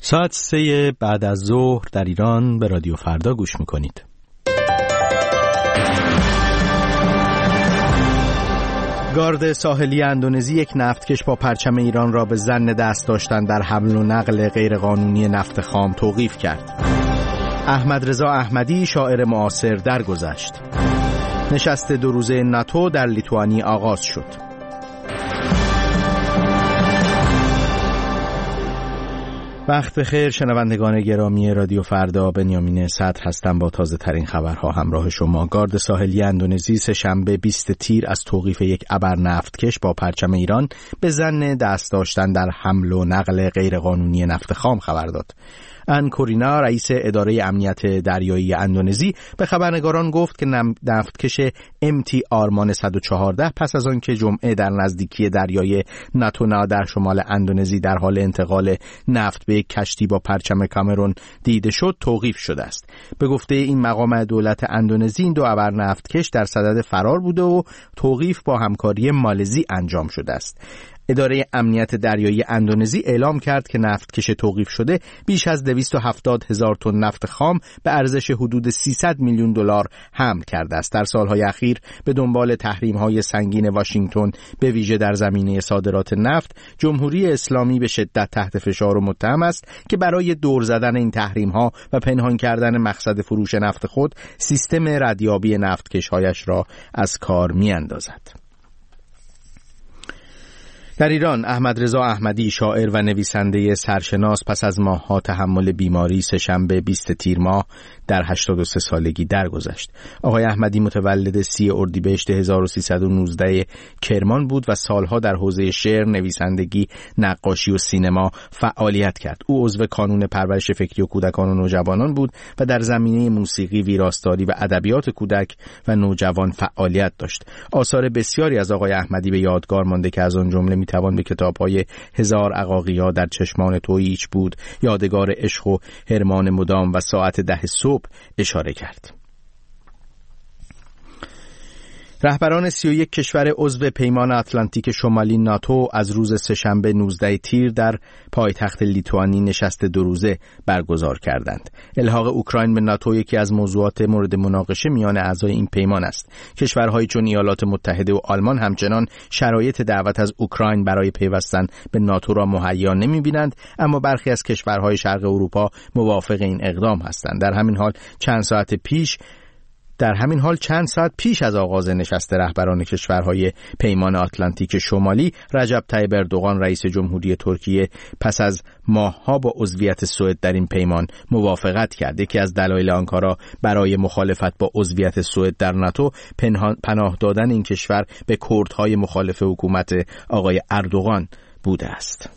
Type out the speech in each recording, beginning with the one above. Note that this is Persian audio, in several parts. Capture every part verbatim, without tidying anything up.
ساعت سه بعد از ظهر در ایران به رادیو فردا گوش میکنید. گارد ساحلی اندونزی یک نفتکش با پرچم ایران را به ظن دست داشتن در حمل و نقل غیرقانونی نفت خام توقیف کرد. احمد رضا احمدی شاعر معاصر درگذشت. نشست دو روزه ناتو در لیتوانی آغاز شد. وقت بخیر شنوندگان گرامی رادیو فردا، بنیامین صدر هستم با تازه ترین خبرها همراه شما. گارد ساحلی اندونزی سه شنبه بیست تیر از توقیف یک ابر نفتکش با پرچم ایران به ظن دست داشتن در حمل و نقل غیرقانونی نفت خام خبر داد. ان کورینا رئیس اداره امنیت دریایی اندونزی به خبرنگاران گفت که نفتکش ام تی آرمان صد و چهارده پس از آن که جمعه در نزدیکی دریای ناتونا در شمال اندونزی در حال انتقال نفت به یک کشتی با پرچم کامرون دیده شد توقیف شده است. به گفته این مقام دولت اندونزی این دو ابر نفتکش در صدد فرار بوده و توقیف با همکاری مالزی انجام شده است. اداره امنیت دریایی اندونزی اعلام کرد که نفتکش توقیف شده بیش از دویست و هفتاد هزار تن نفت خام به ارزش حدود سیصد میلیون دلار حمل کرده است. در سالهای اخیر به دنبال تحریم‌های سنگین واشنگتن به ویژه در زمینه صادرات نفت، جمهوری اسلامی به شدت تحت فشار و متهم است که برای دور زدن این تحریم‌ها و پنهان کردن مقصد فروش نفت خود سیستم ردیابی نفتکش‌هایش را از کار می‌اندازد. در ایران احمد رضا احمدی شاعر و نویسنده سرشناس پس از ماه‌ها تحمل بیماری سه شنبه بیست تیر ماه در هشتاد و سه سالگی درگذشت. آقای احمدی متولد سی اردیبهشت هزار و سیصد و نوزده کرمان بود و سالها در حوزه شعر، نویسندگی، نقاشی و سینما فعالیت کرد. او عضو کانون پرورش فکری و کودکان و نوجوانان بود و در زمینه موسیقی، ویراستاری و ادبیات کودک و نوجوان فعالیت داشت. آثار بسیاری از آقای احمدی به یادگار مانده که از آن جمله توان به کتاب‌های هزار عقاقیا در چشمان تو هیچ بود، یادگار عشق و حرمان مدام و ساعت ده صبح اشاره کرد. رهبران سی و یک کشور عضو پیمان اتلانتیک شمالی ناتو از روز سه‌شنبه نوزده تیر در پایتخت لیتوانی نشست دو روزه برگزار کردند. الحاق اوکراین به ناتو یکی از موضوعات مورد مناقشه میان اعضای این پیمان است. کشورهایی چون ایالات متحده و آلمان همچنان شرایط دعوت از اوکراین برای پیوستن به ناتو را مهیا نمی‌بینند، اما برخی از کشورهای شرق اروپا موافق این اقدام هستند. در همین حال چند ساعت پیش در همین حال چند ساعت پیش از آغاز نشست رهبران کشورهای پیمان آتلانتیک شمالی، رجب طیب اردوغان رئیس جمهوری ترکیه پس از ماه‌ها با عضویت سوئد در این پیمان موافقت کرد. یکی از دلایل آنکارا برای مخالفت با عضویت سوئد در ناتو پناه دادن این کشور به کردهای مخالف حکومت آقای اردوغان بوده است.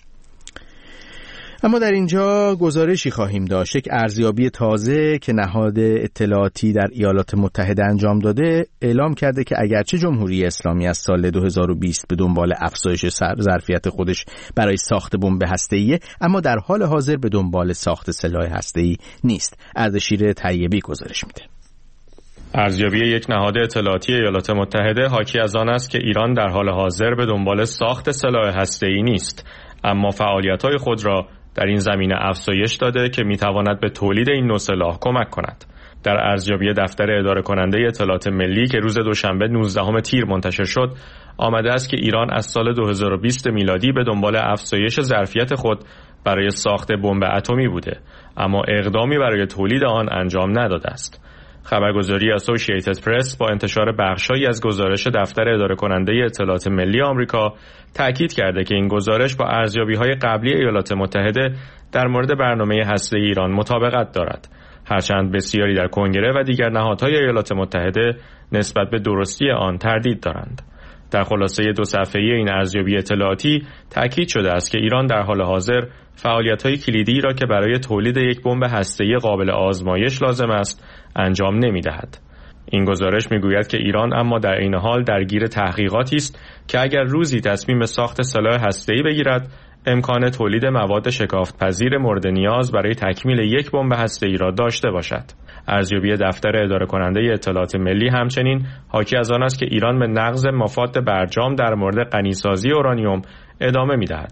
اما در اینجا گزارشی خواهیم داشت. یک ارزیابی تازه که نهاد اطلاعاتی در ایالات متحده انجام داده اعلام کرده که اگرچه جمهوری اسلامی از سال دو هزار و بیست به دنبال افزایش ظرفیت خودش برای ساخت بمب هسته‌ای، اما در حال حاضر به دنبال ساخت سلاح هسته‌ای نیست. اردشیر طیبی گزارش میده. ارزیابی یک نهاد اطلاعاتی ایالات متحده حاکی از آن است که ایران در حال حاضر به دنبال ساخت سلاح هسته‌ای نیست، اما فعالیت‌های خود را در این زمینه افزایش داده که میتواند به تولید این نوع سلاح کمک کند. در ارزیابی دفتر اداره کننده اطلاعات ملی که روز دوشنبه نوزدهم تیر منتشر شد، آمده است که ایران از سال دو هزار و بیست میلادی به دنبال افزایش ظرفیت خود برای ساخت بمب اتمی بوده، اما اقدامی برای تولید آن انجام نداده است. خبرگزاری اسوسییتد پرس با انتشار بخشایی از گزارش دفتر اداره کننده اطلاعات ملی آمریکا تأکید کرده که این گزارش با ارزیابی‌های قبلی ایالات متحده در مورد برنامه هسته‌ای ایران مطابقت دارد، هرچند بسیاری در کنگره و دیگر نهادهای ایالات متحده نسبت به درستی آن تردید دارند. در خلاصه دو صفحه‌ای این ارزیابی اطلاعاتی تأکید شده است که ایران در حال حاضر فعالیت‌های کلیدی را که برای تولید یک بمب هسته‌ای قابل آزمایش لازم است انجام نمی‌دهد. این گزارش می‌گوید که ایران اما در این حال درگیر تحقیقاتی است که اگر روزی تصمیم ساخت سلاح هسته‌ای بگیرد، امکان تولید مواد شکافت‌پذیر مورد نیاز برای تکمیل یک بمب هسته‌ای را داشته باشد. ارزیابی دفتر اداره کننده اطلاعات ملی همچنین حاکی از آن است که ایران به نقض مفاد برجام در مورد غنیسازی اورانیوم ادامه می‌دهد.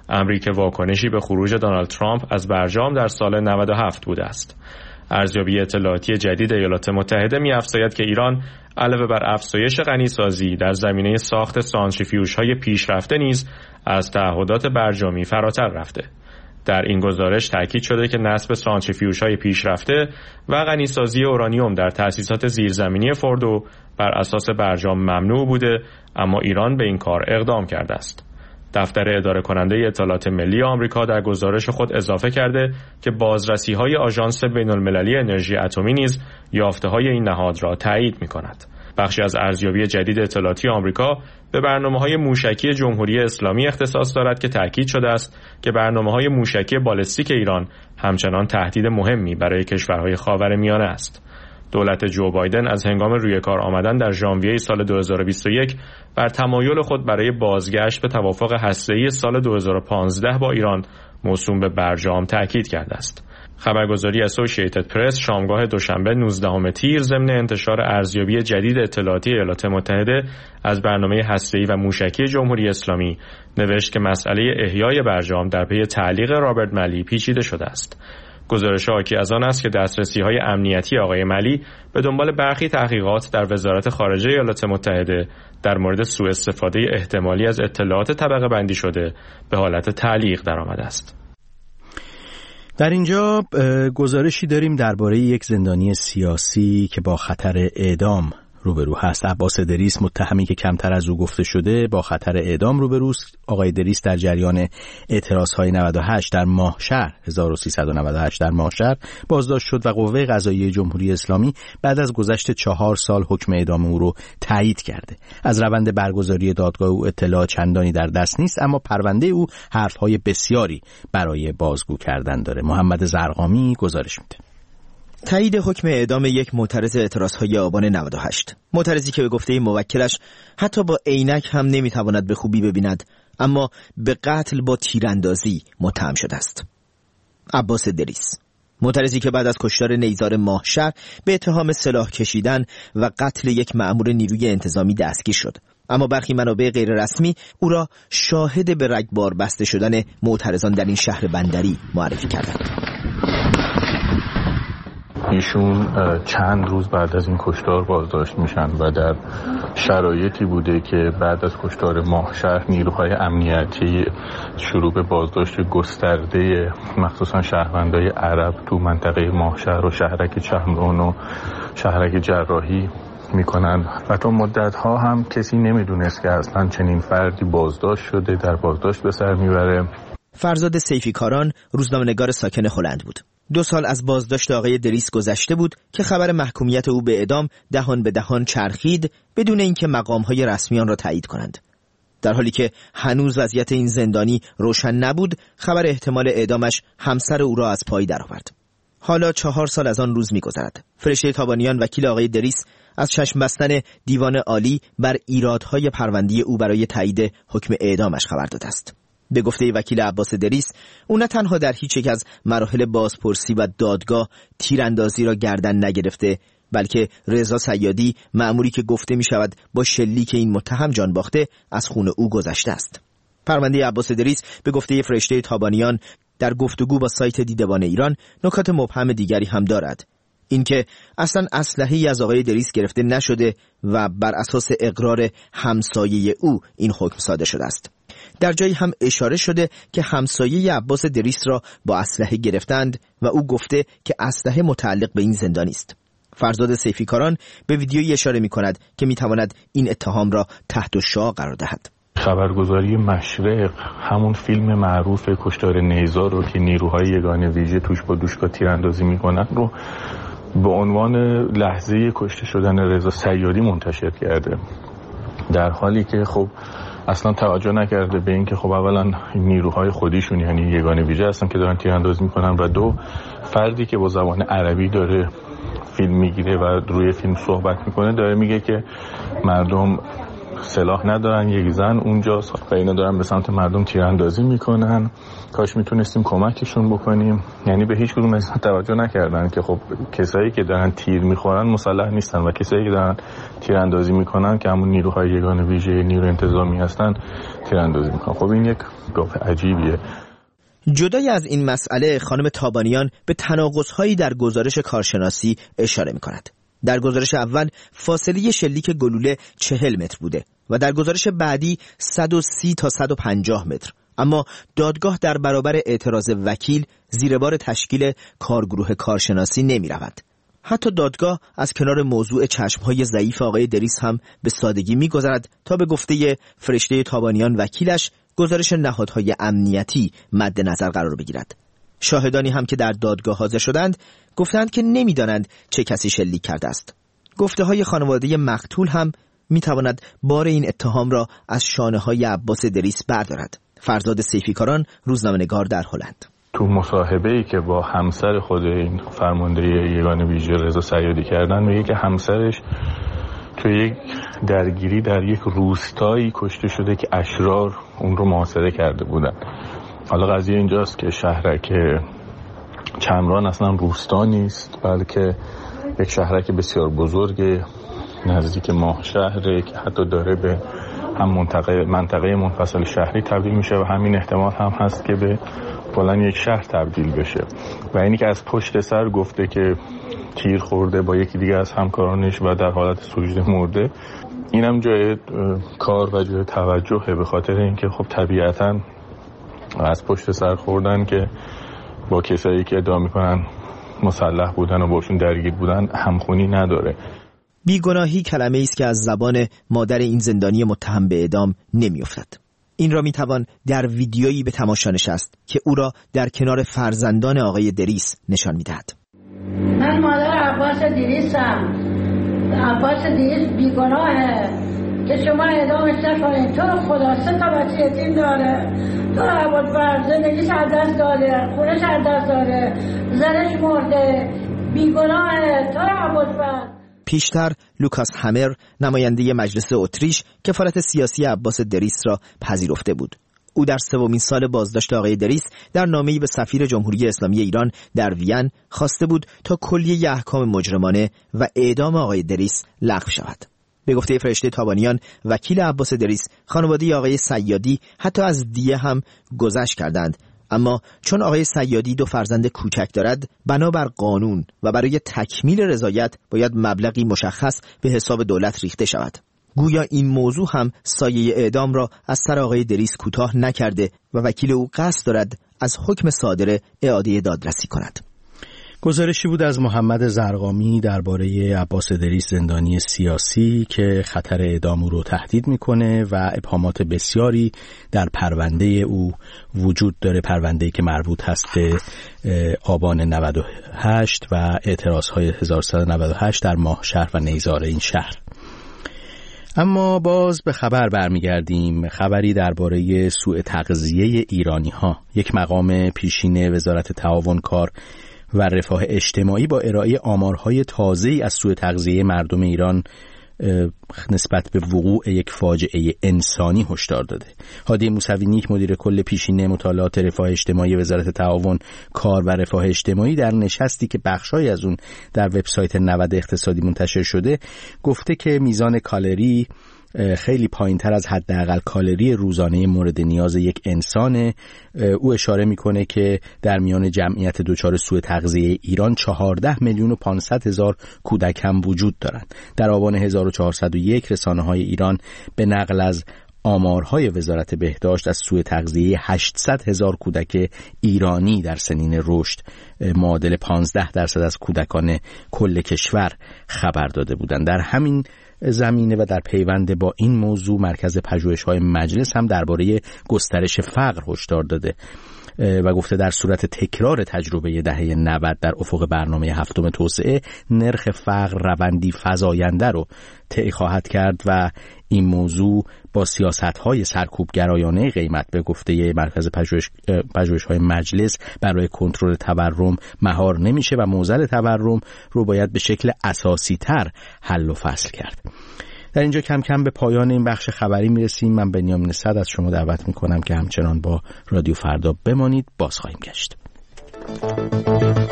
امری که واکنشی به خروج دونالد ترامپ از برجام در سال نود و هفت بوده است. ارزیابی اطلاعاتی جدید ایالات متحده می‌افزاید که ایران علاوه بر افزایش غنیسازی در زمینه ساخت سانتریفیوژهای پیشرفته نیز از تعهدات برجامی فراتر رفته. در این گزارش تاکید شده که نصب سانتریفیوژهای پیشرفته و غنیسازی اورانیوم در تأسیسات زیرزمینی فوردو بر اساس برجام ممنوع بوده، اما ایران به این کار اقدام کرده است. دفتر اداره کننده اطلاعات ملی آمریکا در گزارش خود اضافه کرده که بازرسی‌های آژانس بین‌المللی انرژی اتمی نیز یافته‌های این نهاد را تایید می‌کند. بخشی از ارزیابی جدید اطلاعاتی آمریکا به برنامه‌های موشکی جمهوری اسلامی اختصاص دارد که تاکید شده است که برنامه‌های موشکی بالستیک ایران همچنان تهدید مهمی برای کشورهای خاورمیانه است. دولت جو بایدن از هنگام روی کار آمدن در ژانویه سال دو هزار و بیست و یک بر تمایل خود برای بازگشت به توافق هسته‌ای سال دو هزار و پانزده با ایران موسوم به برجام تاکید کرده است. خبرگزاری اسوسییتد پرس شامگاه دوشنبه نوزدهم تیر ضمن انتشار ارزیابی جدید اطلاعاتی ایالات متحده از برنامه هسته‌ای و موشکی جمهوری اسلامی نوشت که مسئله احیای برجام در پی تعلیق رابرت ملی پیچیده شده است. گزارش حاکی از آن است که دسترسی‌های امنیتی آقای ملی به دنبال برخی تحقیقات در وزارت خارجه ایالات متحده در مورد سوء استفاده احتمالی از اطلاعات طبقه بندی شده به حالت تعلیق درآمده است. در اینجا گزارشی داریم درباره یک زندانی سیاسی که با خطر اعدام روبرو هست. عباس دریس، متهمی که کمتر از او گفته شده، با خطر اعدام روبروست. آقای دریس در جریان اعتراضهای نود و هشت در ماهشهر هزار و سیصد و نود و هشت در ماهشهر بازداشت شد و قوه قضاییه جمهوری اسلامی بعد از گذشت چهار سال حکم اعدام او رو تایید کرده. از روند برگزاری دادگاه او اطلاع چندانی در دست نیست، اما پرونده او حرفهای بسیاری برای بازگو کردن داره. محمد زرقامی گزارش میده. تایید حکم اعدام یک معترض اعتراضهای آبان نود و هشت. معترضی که به گفته موکلش حتی با عینک هم نمیتواند به خوبی ببیند، اما به قتل با تیراندازی متهم شده است. عباس دریس، معترضی که بعد از کشتار نیزار ماهشهر به اتهام سلاح کشیدن و قتل یک مأمور نیروی انتظامی دستگیر شد، اما برخی منابع غیر رسمی او را شاهد به رگبار بسته شدن معترضان در این شهر بندری معرفی کردند. ایشون چند روز بعد از این کشتار بازداشت میشن و در شرایطی بوده که بعد از کشتار ماهشهر نیروهای امنیتی شروع به بازداشت گسترده مخصوصا شهروندای عرب تو منطقه ماهشهر و شهرک چمرون و شهرک جراحی میکنن و تا مدت ها هم کسی نمیدونست که اصلا چنین فردی بازداشت شده، در بازداشت به سر میبره. فرزاد سیفیکاران روزنامه‌نگار ساکن هلند بود. دو سال از بازداشت آقای دریس گذشته بود که خبر محکومیت او به اعدام دهان به دهان چرخید بدون اینکه مقام‌های رسمی آن را تایید کنند. در حالی که هنوز وضعیت این زندانی روشن نبود، خبر احتمال اعدامش همسر او را از پای درآورد. حالا چهار سال از آن روز می‌گذرد. فرشته تابانیان وکیل آقای دریس از چشم بستن دیوان عالی بر ایرادهای پرونده او برای تایید حکم اعدامش خبر داده است. به گفته وکیل عباس دریس، او نه تنها در هیچ یک از مراحل بازپرسی و دادگاه تیراندازی را گردن نگرفته، بلکه رضا صیادی، مأموری که گفته می شود با شلیک این متهم جان باخته، از خون او گذشته است. پرونده عباس دریس به گفته فرشته تابانیان در گفتگو با سایت دیدبان ایران نکات مبهم دیگری هم دارد. اینکه اصلا اسلحه‌ای از آقای دریس گرفته نشده و بر اساس اقرار همسایه او این حکم صادر شده است. در جایی هم اشاره شده که همسایه عباس دریس را با اسلحه گرفتند و او گفته که اسلحه متعلق به این زندانی است. فرزاد سیفیکاران به ویدیویی اشاره می کند که می تواند این اتهام را تحت الشعاع قرار دهد. خبرگزاری مشرق همون فیلم معروف کشتار نیزار رو که نیروهای یگانه ویژه توش با دوشکا تیراندازی میکنن رو به عنوان لحظه کشته شدن رضا صیادی منتشر کرده، در حالی که خب اصلا توجه نکرده به این که خب اولا نیروهای خودیشون یعنی یگانه ویژه هستن که دارن تیراندازی میکنن و دو فردی که با زبان عربی داره فیلم میگیره و روی فیلم صحبت میکنه داره میگه که مردم سلاح ندارن، یک زن اونجاست و اینا دارن به سمت مردم تیراندازی میکنن، کاش میتونستیم کمکشون بکنیم. یعنی به هیچ کدوم از توجه نکردن که خب کسایی که دارن تیر میخورن مسلح نیستن و کسایی که دارن تیراندازی میکنن که همون نیروهای یگان ویژه نیرو انتظامی هستن تیراندازی میکنن. خب این یک گفت عجیبیه. جدای از این مسئله خانم تابانیان به تناقض‌هایی در گزارش کارشناسی اشاره می‌کند. در گزارش اول فاصله شلیک گلوله چهل متر بوده و در گزارش بعدی صد و سی تا صد و پنجاه متر، اما دادگاه در برابر اعتراض وکیل زیر بار تشکیل کارگروه کارشناسی نمی‌رود. حتی دادگاه از کنار موضوع چشم‌های ضعیف آقای دریس هم به سادگی می‌گذرد تا به گفته فرشته تابانیان وکیلش گزارش نهادهای امنیتی مد نظر قرار بگیرد. شاهدانی هم که در دادگاه حاضر شدند گفتند که نمی‌دانند چه کسی شلیک کرده است. گفته های خانواده مقتول هم می‌تواند بار این اتهام را از شانه‌های عباس دریس بردارد. فرزاد سیفیکاران، روزنامه‌نگار در هلند. تو مصاحبه‌ای که با همسر خود این فرمانده یگان ویژه رضا صیادی کردن میگه که همسرش تو یک درگیری در یک روستایی کشته شده که اشرار اون رو محاصره کرده بودن. حالا قضیه اینجاست که شهرک چمران اصلا روستا نیست، بلکه یک شهرک بسیار بزرگ نزدیک ماه شهره که حتی داره به هم منطقه منطقه منفصل شهری تبدیل میشه و همین احتمال هم هست که به کلا یک شهر تبدیل بشه. و اینی که از پشت سر گفته که تیر خورده با یکی دیگه از همکارانش و در حالت سجده مرده، اینم جای کار و جای توجهه، به خاطر اینکه خب طبیعتاً از پشت سر خوردن که با کسایی که ادعا میکنن مسلح بودن و باشون درگیر بودن همخونی نداره. بیگناهی کلمه است که از زبان مادر این زندانی متهم به اعدام نمیافتد. این را میتوان در ویدیویی به تماشا نشست که او را در کنار فرزندان آقای دریس نشان میدهد. من مادر عباس دریسم. عباس دریس بیگناهه که شما اعدامش نکنید. تو خدا سه تا بچه یتیم داره، تو عباد بر زندگیش از دست داده، خونش از دست داده، زنش مرده، بیگناهه. تو عباد بر. پیشتر لوکاس همر، نماینده مجلس اتریش، کفالت سیاسی عباس دریس را پذیرفته بود. او در سومین سال بازداشت آقای دریس در نامه‌ای به سفیر جمهوری اسلامی ایران در وین خواسته بود تا کلیه احکام مجرمانه و اعدام آقای دریس لغو شود. به گفته فرشته تابانیان وکیل عباس دریس، خانواده آقای صیادی حتی از دیه هم گذشت کردند، اما چون آقای صیادی دو فرزند کوچک دارد، بنابر قانون و برای تکمیل رضایت باید مبلغی مشخص به حساب دولت ریخته شود. گویا این موضوع هم سایه اعدام را از سر آقای دریس کوتاه نکرده و وکیل او قصد دارد از حکم صادره اعاده دادرسی کند. گزارشی بود از محمد زرقامی درباره عباس دریس زندانی سیاسی که خطر اعدام او رو تهدید میکنه و ابهامات بسیاری در پرونده او وجود داره، پرونده‌ای که مربوط هست به آبان نود و هشت و اعتراض‌های هزار و سیصد و نود و هشت در ماه شهر و نیزار این شهر. اما باز به خبر برمیگردیم، خبری درباره سوء تغذیه ایرانی‌ها. یک مقام پیشین وزارت تعاون کار و رفاه اجتماعی با ارائه آمارهای تازه‌ای از سوء تغذیه مردم ایران نسبت به وقوع یک فاجعه انسانی هشدار داده. هادی موسوی، مدیر کل پیشین مطالعات رفاه اجتماعی وزارت تعاون کار و رفاه اجتماعی، در نشستی که بخشای از اون در وبسایت نود اقتصادی منتشر شده، گفته که میزان کالری خیلی پایین‌تر از حداقل کالری روزانه مورد نیاز یک انسانه. او اشاره میکنه که در میان جمعیت دچار سوء تغذیه ایران چهارده میلیون و پانصد هزار کودک هم وجود دارند. در آبان هزار و چهارصد و یک رسانه‌های ایران به نقل از آمارهای وزارت بهداشت از سوء تغذیه هشتصد هزار کودک ایرانی در سنین رشد، معادل پانزده درصد از کودکان کل کشور، خبر داده بودند. در همین زمینه و در پیوند با این موضوع مرکز پژوهش‌های مجلس هم درباره گسترش فقر هشدار داده و گفته در صورت تکرار تجربه دهه نود در افق برنامه هفتم توسعه، نرخ فقر روندی فزاینده رو طی خواهد کرد و این موضوع با سیاست‌های سرکوبگرایانه قیمت به گفته مرکز پژوهش پژوهش‌های مجلس برای کنترل تورم مهار نمیشه و معضل تورم رو باید به شکل اساسی‌تر حل و فصل کرد. در اینجا کم کم به پایان این بخش خبری میرسیم. من بنیامین صد از شما دعوت میکنم که همچنان با رادیو فردا بمانید. باز خواهیم گشت.